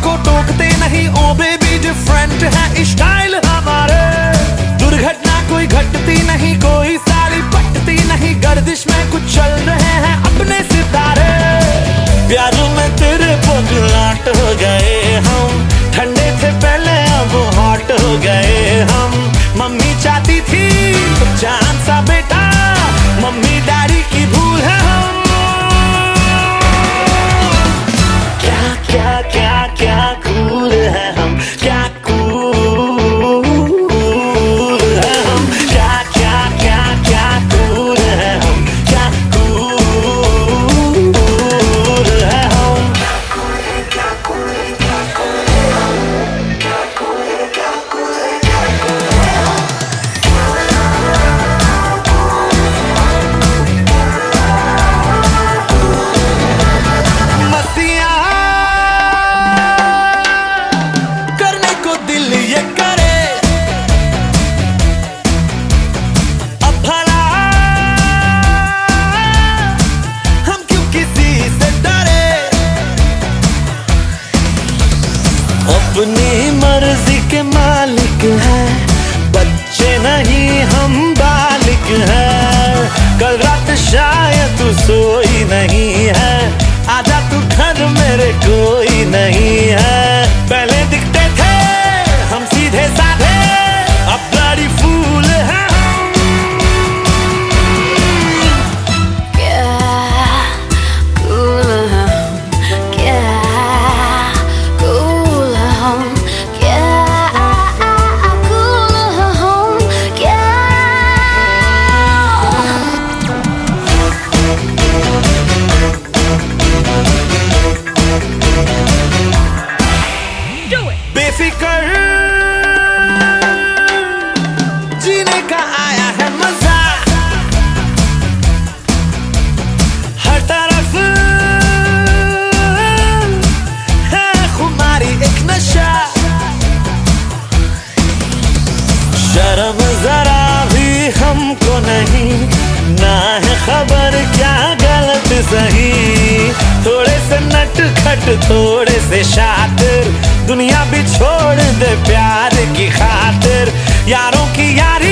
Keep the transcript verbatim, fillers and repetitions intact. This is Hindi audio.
को टोकते नहीं, ओ बेबी डिफरेंट है स्टाइल हमारे। दुर्घटना कोई घटती नहीं, कोई साली पटती नहीं, गर्दिश में कुछ चल रहे हैं अपने सितारे। प्यारों में तेरे पगलाट हो गए हम, ठंडे थे पहले अब हॉट हो गए हम। मम्मी चाहती थी जान सा बेटा, मम्मी डैडी की भूल है हम। क्या क्या क्या क्या कूल है हम, क्या कूल है हम, क्या क्या क्या क्या कूल है हम, क्या कूल है हम। क्या कूल है, क्या कूल है, क्या कूल है, क्या कूल है, क्या कूल है, क्या कूल है। मस्तियाँ करने को दिल ये करे, अब भला हम क्यों किसी से डरे। अपनी मर्जी के मालिक है, बच्चे नहीं हम बालिक हैं। कल रात शायद तू सोई नहीं है, आजा तू घर मेरे कोई नहीं है। पहले दिखते थे हम सीधे साधे, अब ब्लडी फूल है हम। क्या कूल है हम, क्या कूल है हम, क्या कूल है हम, क्या बेफिकर जीने का आया है मजा, हर तरफ है खुमारी एक नशा। शर्म जरा भी हमको नहीं, ना है खबर क्या गलत सही। थोड़े से नट खट थोड़े से शातिर, दुनिया भी छोड़ दे प्यार की खातिर। यारों की यारी